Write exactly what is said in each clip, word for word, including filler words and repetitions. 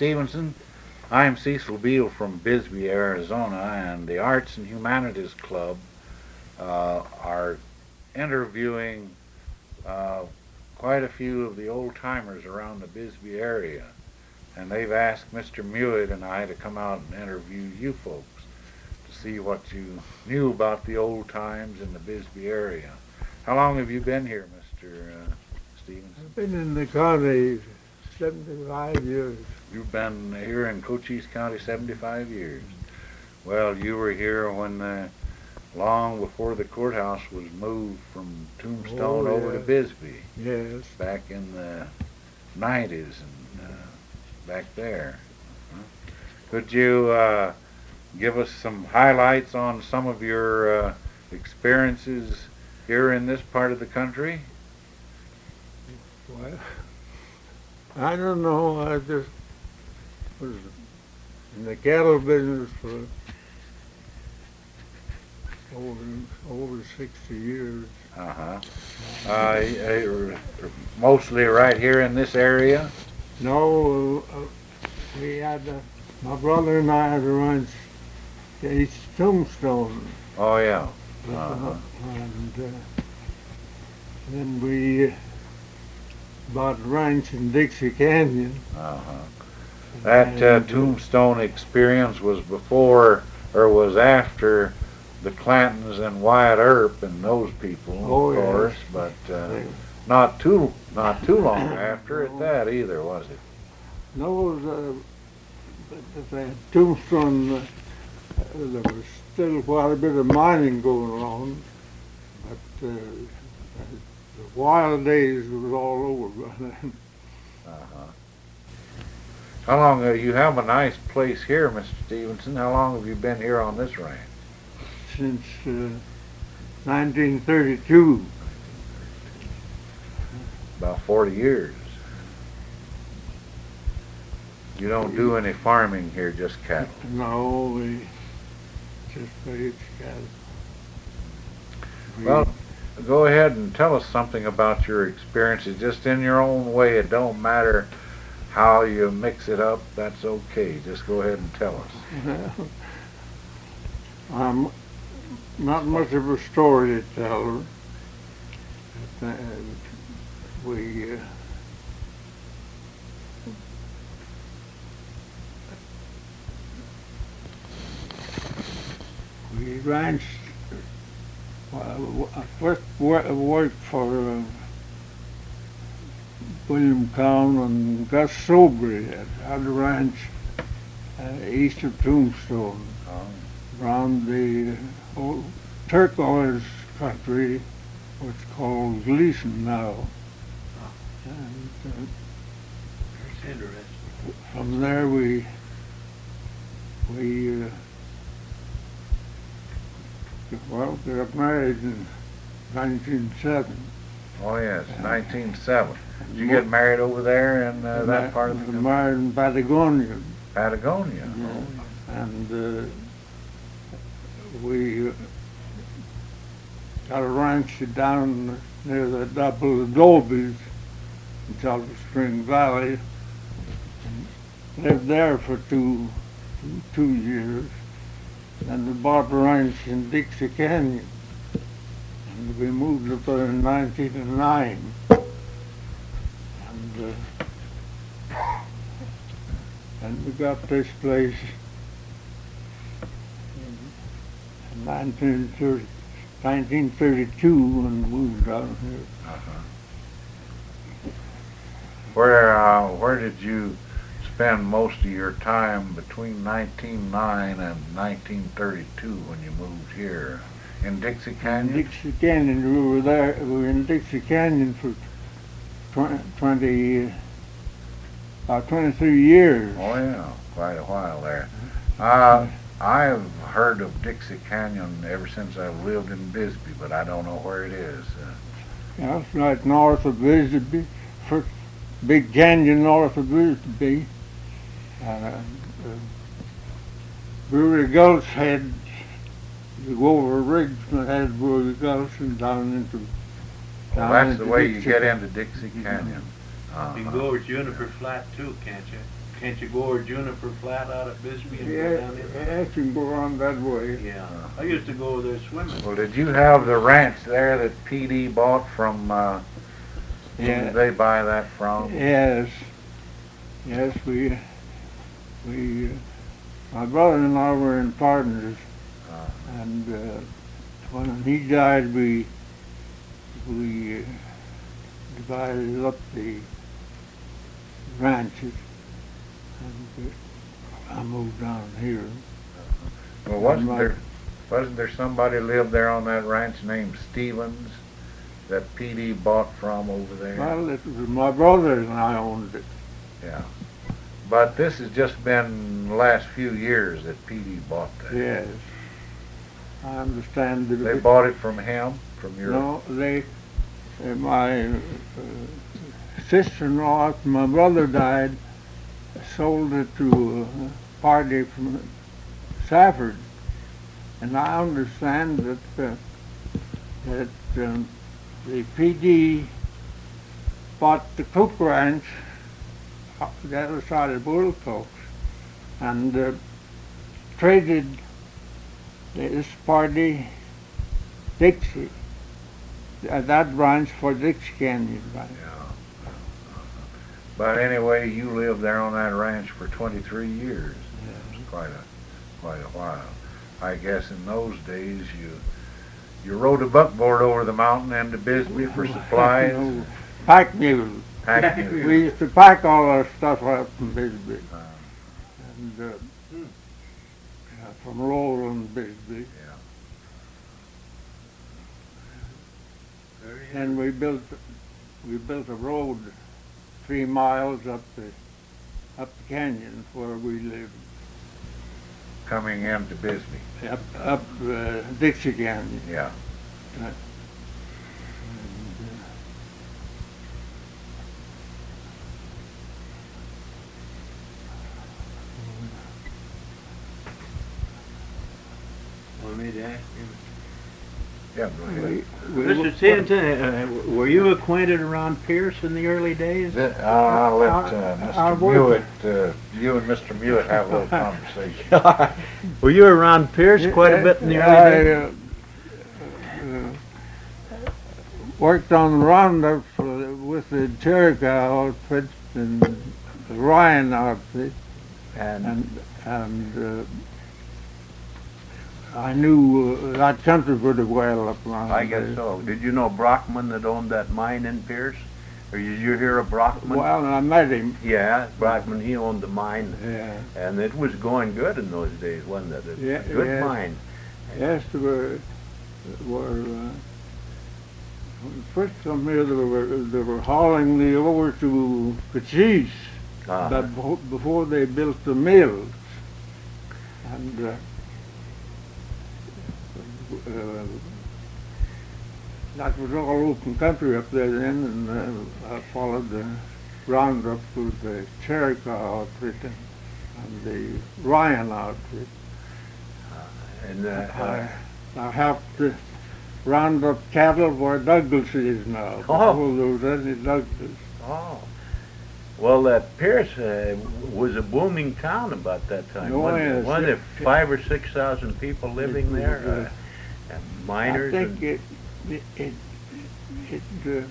Stevenson. I'm Cecil Beal from Bisbee, Arizona, and the Arts and Humanities Club uh, are interviewing uh, quite a few of the old timers around the Bisbee area. And they've asked Mister Mewett and I to come out and interview you folks to see what you knew about the old times in the Bisbee area. How long have you been here, Mister Uh, Stevenson? I've been in the county seventy-five years. You've been here in Cochise County seventy-five years. Well, you were here when, uh, long before the courthouse was moved from Tombstone Oh, over to yes. Bisbee, Yes. back in the nineties and uh, back there. Huh? Could you uh, give us some highlights on some of your uh, experiences here in this part of the country? Well, I don't know. I just was in the cattle business for over over sixty years. Uh-huh. Uh, uh, mostly right here in this area? No, uh, we had uh, my brother and I had a ranch at East Tombstone. Oh, yeah. Uh, Uh-huh. and uh, then we uh, bought a ranch in Dixie Canyon. Uh-huh. That uh, And, uh, Tombstone experience was before or was after the Clantons and Wyatt Earp and those people, Oh, of yes. course, but uh, they- not too not too long after at that either, was it? No, the, the, the Tombstone, uh, there was still quite a bit of mining going on, but uh, the wild days was all over by then. Uh-huh. How long? Uh, you have a nice place here, Mister Stevenson. How long have you been here on this ranch? Since uh, nineteen thirty-two. About forty years. You don't do any farming here, just cattle. No, we just raised cattle. We- Well, go ahead and tell us something about your experiences, just in your own way. It don't matter how you mix it up, that's okay. Just go ahead and tell us. I'm not much of a storyteller. Uh, we uh, we ranched. Well, I first wor- worked for uh, William Cowan and Gus Sobry at had a ranch uh, east of Tombstone, Um, around the old turquoise country, what's called Gleason now. And uh, That's interesting. from there we we uh, well got married in nineteen oh seven. oh yes, nineteen oh seven. Did you get married over there in uh, that part of the country? Married in Patagonia. Patagonia? Yeah. And uh, we uh, got a ranch down near the double adobes in Silver Spring Valley. And lived there for two, two, two years. And we bought a ranch in Dixie Canyon. And we moved up there in nineteen oh nine. And uh, and we got this place in nineteen thirty, nineteen thirty-two and moved down here. Uh-huh. Where uh, where did you spend most of your time between nineteen oh nine and nineteen thirty-two when you moved here? In Dixie Canyon? Dixie Canyon, we were there, we were in Dixie Canyon for twenty, twenty about twenty-three years. Oh yeah, quite a while there. Uh, I've heard of Dixie Canyon ever since I've lived in Bisbee, but I don't know where it is. Uh, Yeah, it's right north of Bisbee, first big canyon north of Bisbee. Uh, uh, Brewery Gulch had, you go over Riggs and had Brewery Gulch and down into, well, down that's the into way you Dixie get Canyon. into Dixie Canyon. Uh, You can go over Juniper Flat too, can't you? Can't you go over Juniper Flat out at Bisbee and go Yeah, down in? yeah, you can go on that way. Yeah, I used to go over there swimming. Well, did you have the ranch there that P D bought from, uh, who Yeah. did they buy that from? Yes, yes, we, we, uh, my brother-in-law were in partners, Uh, and uh, when he died, we, we uh, divided up the ranches, and uh, I moved down here. Well, wasn't My- there, wasn't there somebody lived there on that ranch named Stevens that P D bought from over there? Well, it was my brother and I owned it. Yeah. But this has just been the last few years that P D bought that. Yes, I understand that. They it- bought it from him, from your... No, they, uh, my uh, sister-in-law, after my brother died, sold it to a party from Safford. And I understand that, uh, that um, the P D bought the Cook Ranch on the other side of Bull Coast and uh, traded this party Dixie, uh, that branch for Dixie Canyon Ranch. Yeah. But anyway, you lived there on that ranch for twenty-three years. It was quite a, quite a while. I guess in those days you, you rode a buckboard over the mountain and to Bisbee for supplies. No, pack mules. Pack mules. We used to pack all our stuff up from Bisbee. Uh, And uh, Hmm. yeah, from Lowell and Bisbee. yeah. Very And we built, we built a road three miles up the, up the canyon where we lived. Coming into Bisbee. Up, up uh, Dixie Canyon. Yeah. And, uh, Want me to ask you? Yeah, go ahead. we, we, Mister Stanton, uh, were you acquainted around Pierce in the early days? Th- I'll, I'll let uh, I- I Mister would- Mewett, uh, you and Mister Mewett have a little conversation. Were you around Pierce quite a bit in the I, early days? uh, uh, worked on the roundup for the, with the Chiricahua outfit and the Ryan outfit, And and and uh, I knew uh, that country pretty well up around I guess there. so. Did you know Brockman that owned that mine in Pierce? Or did you hear of Brockman? Well, I met him. Yeah, Brockman, he owned the mine. Yeah. And it was going good in those days, wasn't it? It was Yeah, a good yeah. mine. Yes, there were, were uh, when we first come here, they were, they were hauling me over to Cochise, Uh, but befo- before they built the mills. And uh, uh, that was all open country up there then, and uh, I followed the roundup with the Chiricahua outfit and, and the Ryan outfit. and uh, uh, I, I helped to round up cattle where Douglas is now. Oh. Before there was any Douglas. oh. Well, uh, Pierce uh, was a booming town about that time, Oh, wasn't it? yes. Wasn't there five or six thousand people living was, there? uh, Uh, and miners? I and, think it, it, it, it uh,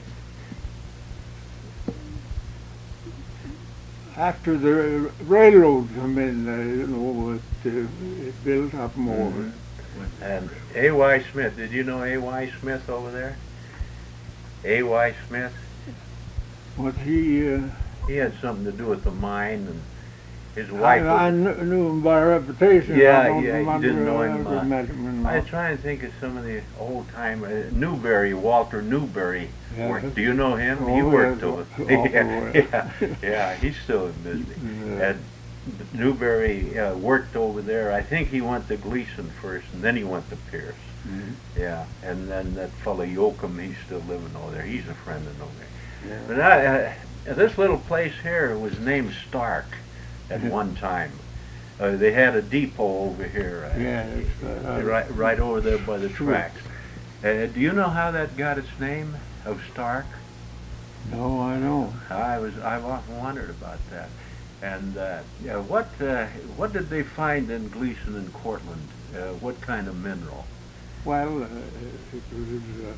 after the railroad come in, uh, you know, it, uh, it built up more. Mhm. And A Y. Smith, did you know A Y. Smith over there? A Y. Smith? But he, uh, He had something to do with the mine, and his I, wife I was... kn- knew him by reputation. Yeah, I don't yeah, you remember didn't know I him, ever uh, met him in I my- was trying to think of some of the old time, uh, Newberry, Walter Newberry. Yeah. worked. Do you know him? Oh, he worked yes, over. oh, yeah, well. yeah, yeah, he's still in Bisbee. Yeah. And Newberry uh, worked over there. I think he went to Gleason first, and then he went to Pierce. Mhm. Yeah, and then that fellow Yoakum, he's still living over there. He's a friend of over there. Yeah. But I, uh, this little place here was named Stark at Yeah. one time. Uh, they had a depot over here, uh, Yeah, it's, uh, right, right over there by the Sure. tracks. Uh, do you know how that got its name of Stark? No, I know. I was, I've often wondered about that. And uh, yeah, what uh, what did they find in Gleason and Cortland? Uh, what kind of mineral? Well, uh, it was uh,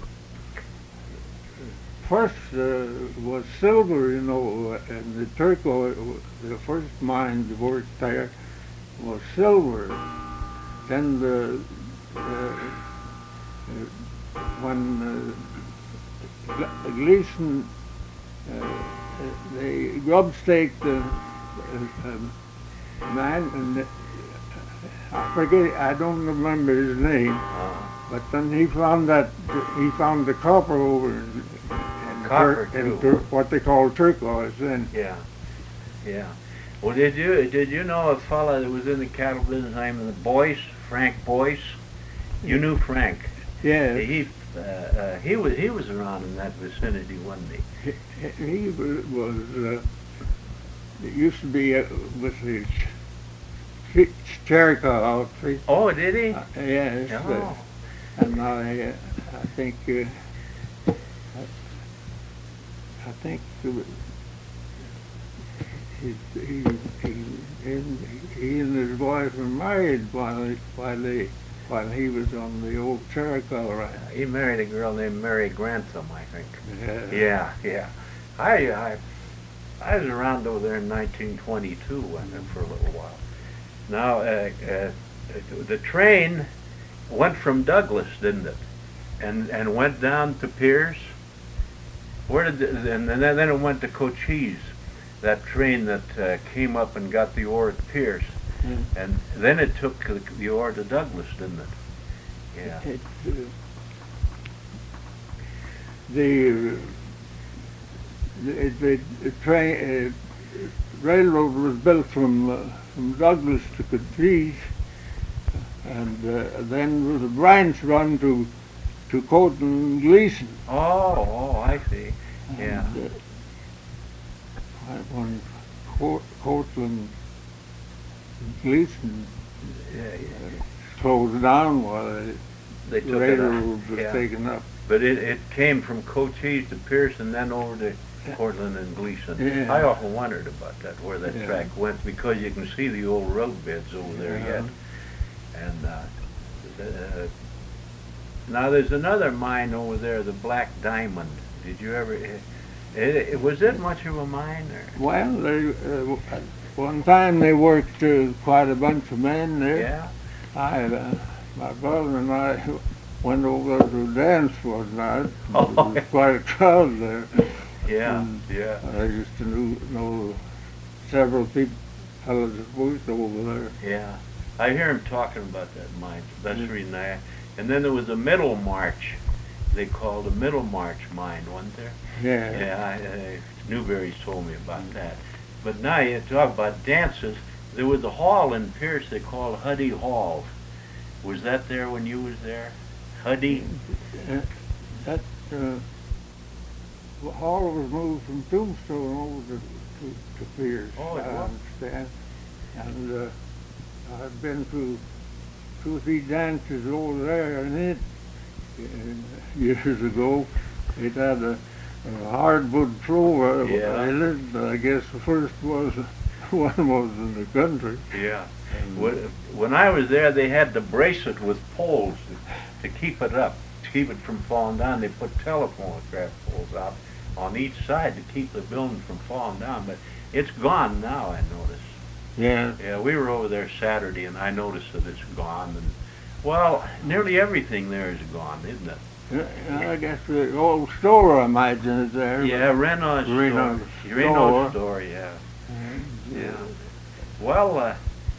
first uh, was silver, you know, and the turquoise. The first mine that worked there was silver. Then the uh, uh, when uh, Gle- Gleason uh, uh, they grub staked the uh, um, man, and uh, I forget. I don't remember his name. Uh, But then he found that he found the copper over in, in, Copper, tur- in too. tur- what they call turquoise. Then yeah, yeah. Well, did you did you know a fella that was in the cattle business named Boyce, Frank Boyce? You knew Frank. yeah, He uh, uh, he was he was around in that vicinity, wasn't he? he, he wa- was. Uh, it used to be uh, with the Ch- Ch- Chericaw outfit. Oh, did he? Uh, yes, uh, Oh. and I uh, I think uh, I, I think uh, he, he, he, and he and his wife were married while he, while they while he was on the old Chericaw ride. He married a girl named Mary Grantham, I think. Yeah. Yeah, yeah. I I I was around over there in nineteen twenty-two, wasn't it, for a little while. Now, uh, uh, the train went from Douglas, didn't it? And and went down to Pierce. Where did the, and then then it went to Cochise, that train that uh, came up and got the ore at Pierce, Mm. and then it took the, the ore to Douglas, didn't it? Yeah. It, uh, the, the the the train uh, railroad was built from uh, from Douglas to Cochise, and uh, then the branch run to to Colton and Gleason. Oh, oh, I see. Yeah. And, uh, when Co- Cortland and Gleason Yeah, uh, closed down while the they took it railroad out. was Yeah. taken up. But it, it came from Cochise to Pierce and then over to Cortland and Gleason. Yeah. I often wondered about that, where that Yeah. track went, because you can see the old road beds over there Yeah. yet. And uh, the, uh, now there's another mine over there, the Black Diamond. Did you ever? It, it, was it much of a mine? Or? Well, they, uh, one time they worked uh, quite a bunch of men there. Yeah. I, uh, my brother and I went over to dance one night. Oh. There was quite a crowd there. Yeah. And Yeah. I used to know, know several people, fellows that worked over there. Yeah. I hear him talking about that mine. That's the Yeah. reason I. And then there was a Middle March. They called a Middle March mine, wasn't there? Yeah. Yeah, I, I, Newberry told me about that. But now you talk about dances. There was a hall in Pierce they called Huddy Hall. Was that there when you was there? Huddy? Uh, that uh, the hall was moved from Tombstone over to, to, to Pierce, Oh, it I was? understand. And uh, I've been to two or three dances over there, and it uh, years ago it had a, a hardwood floor. Yeah. I lived, I guess the first was one was in the country. Yeah. And, When, when I was there, they had to brace it with poles to, to keep it up, to keep it from falling down. They put telephonograph poles out on each side to keep the building from falling down. But it's gone now, I noticed. yeah. Yeah, we were over there Saturday, and I noticed that it's gone. And well, nearly everything there is gone, isn't it? Yeah, I guess the old store, I imagine, is there. Yeah, Renault's Renault's store. Renault's store. store, yeah. but, uh, Yeah. Well, uh,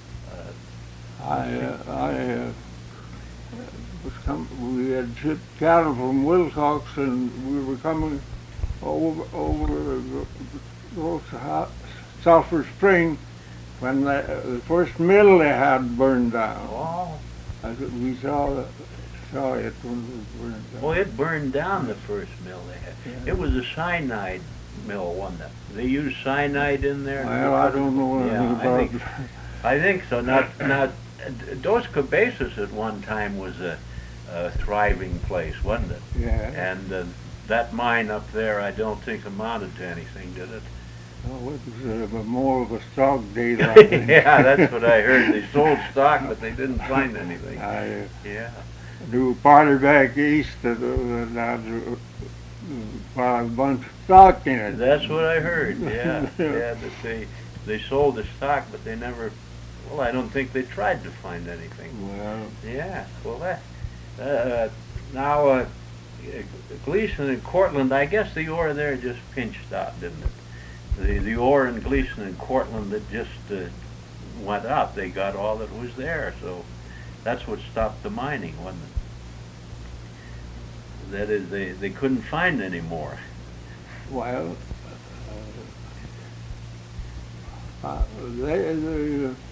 I, uh, I uh, was com- we had shipped cattle from Wilcox, and we were coming over over the, the Ho- Sulphur Spring when the, uh, the first mill they had burned down. oh, I said, we saw saw it when it was burned down. well, it burned down the first mill they had. Yeah. It was a cyanide mill, wasn't it? They used cyanide in there. Well, I don't know anything Yeah, I about think- I think so. Now, now, Dos Cabezas at one time was a, a thriving place, wasn't it? yeah. And uh, that mine up there, I don't think amounted to anything, did it? Oh, it was uh, more of a stock deal, I think. Yeah, that's what I heard. They sold stock, but they didn't find anything. I uh, Yeah. knew a party back east that uh, that had uh, bought a bunch of stock in it. That's what I heard. Yeah, yeah. That they they sold the stock, but they never. Well, I don't think they tried to find anything. Well, Yeah. Well, that uh, now uh, Gleason and Cortland. I guess the ore there just pinched out, didn't it? The the ore in Gleason and Cortland that just uh, went out. They got all that was there, so that's what stopped the mining, wasn't it? That is, they they couldn't find any more. well, uh, uh, they, they, uh,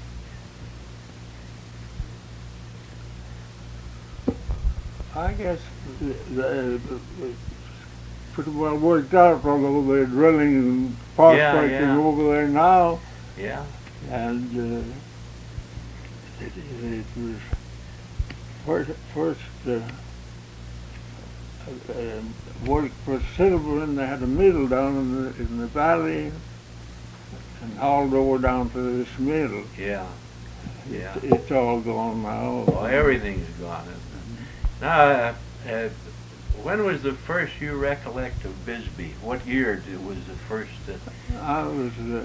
I guess the, the, the, pretty well worked out, although they're drilling and prospecting yeah. over there now, Yeah. and uh, it, it was first, first uh, uh, worked for silver, and they had a mill down in the in the valley, and hauled over down to this mill. Yeah. Yeah. It, it's all gone now. Well, everything's gone. Isn't it? Now, uh, uh, when was the first you recollect of Bisbee? What year did, was the first? Uh, I was uh,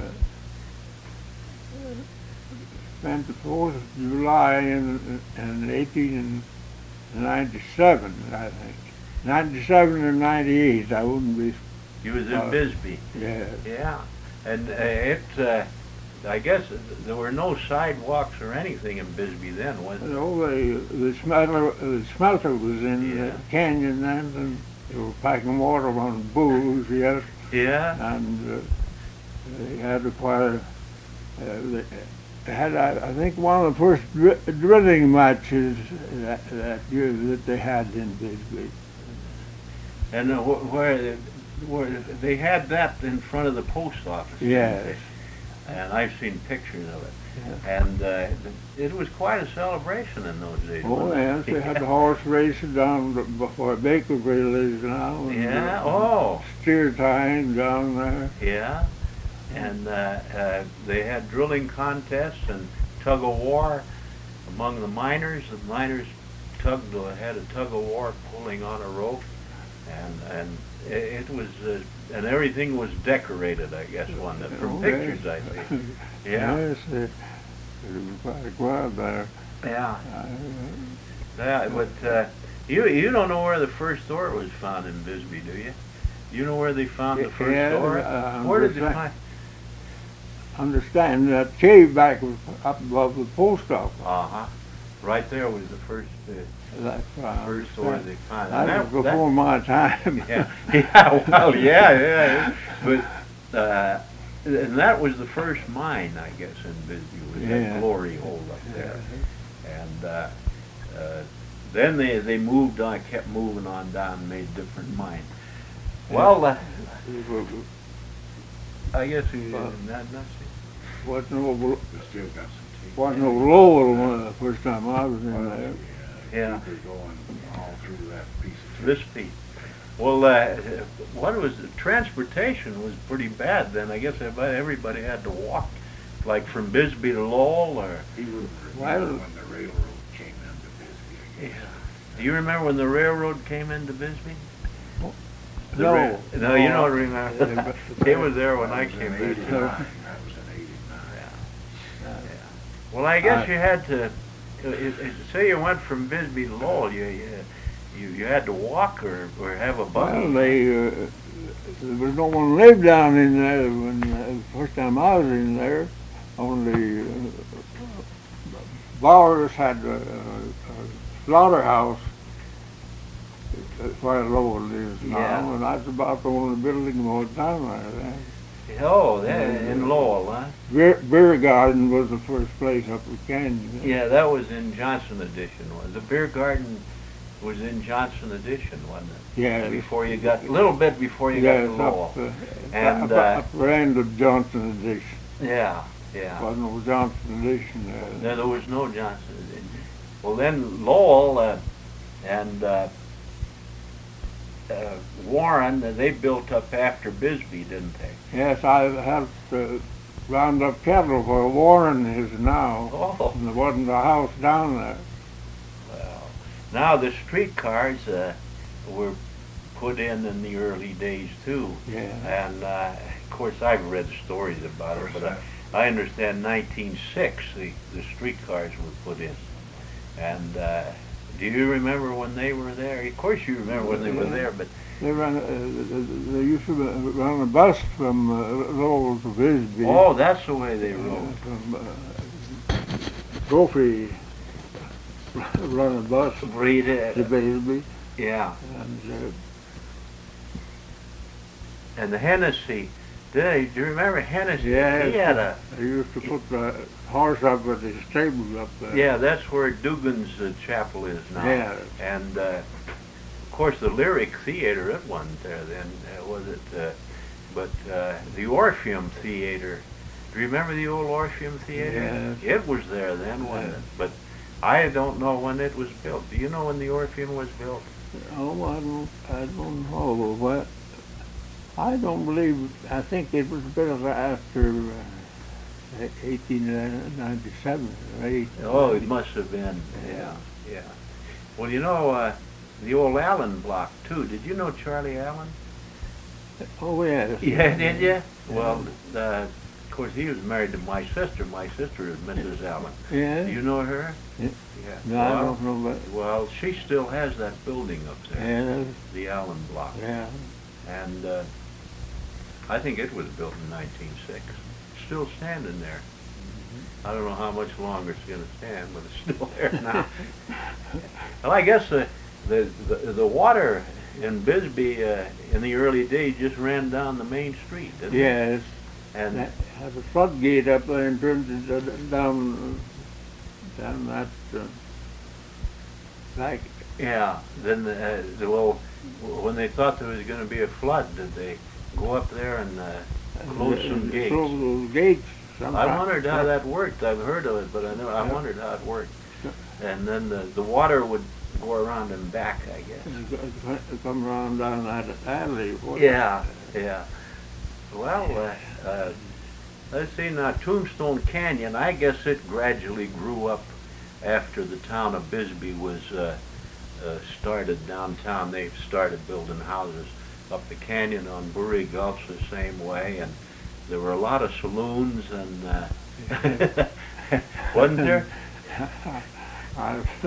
spent the fourth of July in, in eighteen ninety-seven, I think. ninety-seven or ninety-eight, I wouldn't be. you was in Uh, Bisbee. Yeah. Yeah. And uh, it, uh, I guess there were no sidewalks or anything in Bisbee then, was there? No, they, the smelter, the smelter was in Yeah. the canyon then, and they were packing water on bulls, yes, Yeah. and uh, they had to quite a, uh, they, they had, I, I think, one of the first dri- drilling matches that, that year that they had in Bisbee. And uh, wh- where, where they had that in front of the post office. didn't Yes. they? And I've seen pictures of it. Yeah. And uh, it was quite a celebration in those days. Oh, wasn't yes, it? they had the horse racing down b- before Bakerville is now. and, Yeah. uh, Oh. Steer tying down there. Yeah. And uh, uh, they had drilling contests and tug of war among the miners. The miners tugged uh, had a tug of war pulling on a rope, and and it, it was uh, and everything was decorated. I guess one that from Oh, pictures yes. I see. Yeah. Yes, it, it was quite wild there. Yeah. Uh, Yeah. But uh, you you don't know where the first ore was found in Bisbee, do you? You know where they found the first yeah, ore? uh, Where did they understand- find? Understand that cave back was up above the post office. Uh huh. Right there was the first uh, That's right. first ore they found. That, And was before my time. yeah, yeah, well, yeah, yeah. But uh, and that was the first mine, I guess, in Bisbee, was Yeah. that Glory Hole up there. And uh, uh, then they they moved on, kept moving on down, and made different mines. Well, uh, I guess we Uh, not not Wasn't no, We still got some teeth. wasn't no Lowell when the first time I was in Well, there. Yeah. They're going all through that piece of this piece. Well, uh, what was transportation was pretty bad then. I guess everybody, everybody had to walk, like from Bisbee to Lowell, or. He would Well- remember when the railroad came into Bisbee, I Yeah. guess. Do you remember when the railroad came into Bisbee? The No. ra- no, you don't Yeah, remember. but- It was there when That I was in came there. eighty-nine. That was in eighty-nine. Yeah. Well, I guess I- you had to. uh, it- it- Say you went from Bisbee to Lowell, you you you, you had to walk or, or have a buggy. Well, they, uh, there was no one lived down in there when, uh, the first time I was in there. Only, uh, Bowers had a, a, a slaughterhouse uh, where Lowell is now, Yeah. and that's about the only building was down there then. Oh, that in Lowell, huh? Beer, Beer Garden was the first place up the canyon. Yeah, that was in Johnson Edition. Was the beer garden was in Johnson Edition, wasn't it? Yeah. Before you got a little bit before you Yes, got to Lowell. up, uh, And, up, uh, upper end of Johnson Edition. Yeah, yeah. Wasn't no Johnson Edition there. No, there was no Johnson Edition. Well, then Lowell uh, and uh, uh, Warren, uh, they built up after Bisbee, didn't they? Yes, I helped uh, round up cattle where Warren is now. Oh, And there wasn't a house down there. well. Now the streetcars uh, were put in in the early days too. Yeah. And uh, of course, I've read stories about it, but I, I understand nineteen oh six the, the streetcars were put in. And uh, do you remember when they were there? Of course you remember when they were there, but They ran. Uh, they used to run a bus from uh, Lowell to Bisbee. oh, that's the way they Uh, rode. from uh, Goffey run a bus Read to it. Bisbee, Yeah. and uh, And the Hennessy, did they, do you remember Hennessy? Yeah. He had a, they used to put the horse up at the stable up there. yeah, that's where Dugan's uh, Chapel is now. Yeah. And, uh, of course, the Lyric Theater, it wasn't there then, uh, was it? Uh, but uh, the Orpheum Theater, do you remember the old Orpheum Theater? Yes. It was there then, wasn't Yeah. it? But I don't know when it was built. Do you know when the Orpheum was built? Oh, I don't, I don't know. What? I don't believe. I think it was built after uh, eighteen ninety-seven or eight. Oh, it must have been. Yeah, yeah. Well, you know, uh, the old Allen block, too. Did you know Charlie Allen? Oh, yes. Yeah, did you? Well, uh, of course, he was married to my sister. My sister is Missus Allen. Yeah. Do you know her? Yeah. Yeah. No, I well, don't know that. well, she still has that building up there, Yeah. the Allen block. Yeah. And uh, I think it was built in nineteen oh six. Still standing there. I don't know how much longer it's going to stand, but it's still there now. Well, I guess the, the, the, the water in Bisbee uh, in the early days just ran down the main street, didn't it? Yes. And That has a floodgate up there and turns it uh, down, uh, down that, uh, like, yeah, then the, uh, the, well, when they thought there was going to be a flood, did they go up there and uh, close some uh, gates? close those gates. I sometimes. wondered how that worked. I've heard of it, but I never. I Yeah. wondered how it worked. And then the the water would go around and back, I guess. And it co- co- Come around down that alley. what- Yeah, yeah. Well, uh, uh, let's see now. Tombstone Canyon. I guess it gradually grew up after the town of Bisbee was uh, uh, started downtown. They started building houses up the canyon on Bury Gulch the same way, and there were a lot of saloons, and uh, wasn't there? I've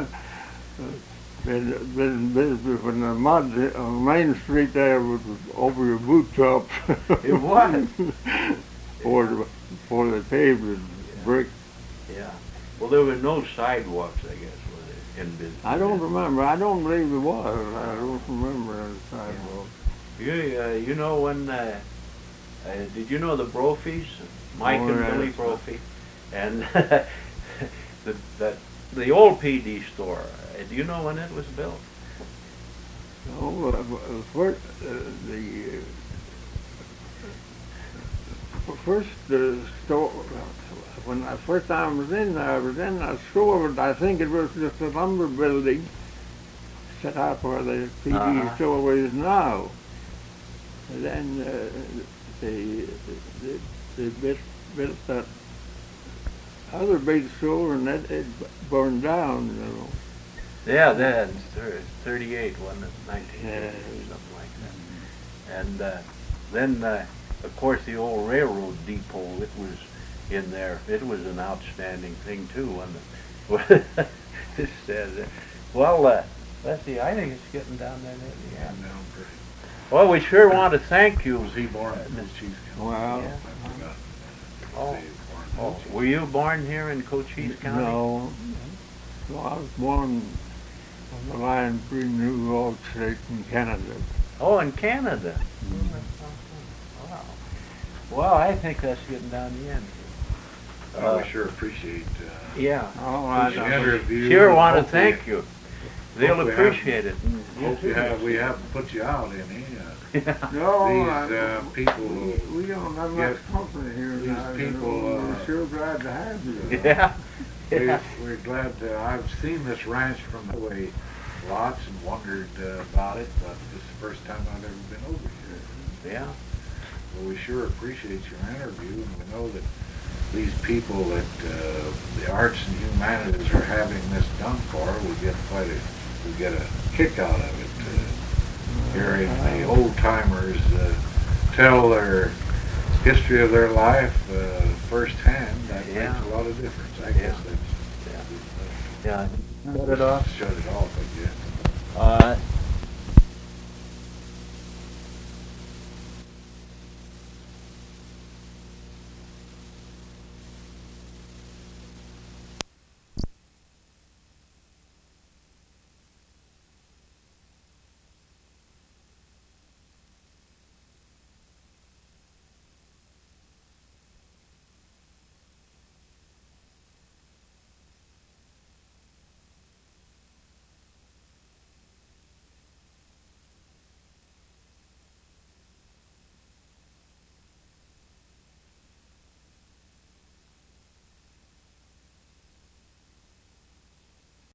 been, been, been, when the mud on Main Street there was over your boot top. It was. Before, the- before they paved with brick. Yeah. Well, there were no sidewalks, I guess, was there, in Bisbee? I don't remember. I don't believe there was. I don't remember the sidewalk. You, uh, you know when, uh, uh, did you know the Brophies? Mike Oh, and yes. Billy Brophy? And the, that, the old P D store, uh, do you know when it was built? Oh, uh, uh, first, uh, the uh, first uh, store, when I first time I was in there, I was in that store, but I think it was just a lumber building set up where the P D Uh-huh. store is now. And then uh, they, they, they built, built that other big store, and that it burned down, you know. Yeah, that's thir- thirty-eight, wasn't it? nineteen Yeah. thirty-eight, something like that. And uh, then, uh, of course, the old railroad depot, it was in there. It was an outstanding thing, too, wasn't it? It says, uh, well, uh, let's see, I think it's getting down there near the end. Well, we sure want to thank you. Was he born in Uh, Cochise County? Well, Yeah. I forgot. Oh, He was born in oh, Cochise. were you born here in Cochise County? no. So I was born on the line between New York State and Canada. Oh, in Canada. Wow. Well, I think that's getting down the end. Well, we Uh, sure appreciate uh, Yeah. Oh, I the don't. interview. Sure want to Hope we- thank you. They'll hope we appreciate it. And you Hope we too. have, we haven't put you out any. Uh, Yeah. No, These I- uh, people, we, we don't have Yeah. much company here These now. you people, know. uh, We're sure glad to have you. Yeah. we, Yeah. we're glad to, I've seen this ranch from the way, lots and wondered uh, about it, but this is the first time I've ever been over here. Yeah. Well, we sure appreciate your interview, and we know that these people that uh, the arts and humanities are having this done for, we get quite a, we get a kick out of it. Uh, hearing the old timers uh, tell their history of their life uh, firsthand, that Yeah. makes a lot of difference. I Yeah. guess that's Yeah. Yeah. Shut it off. shut it off, I guess. Uh,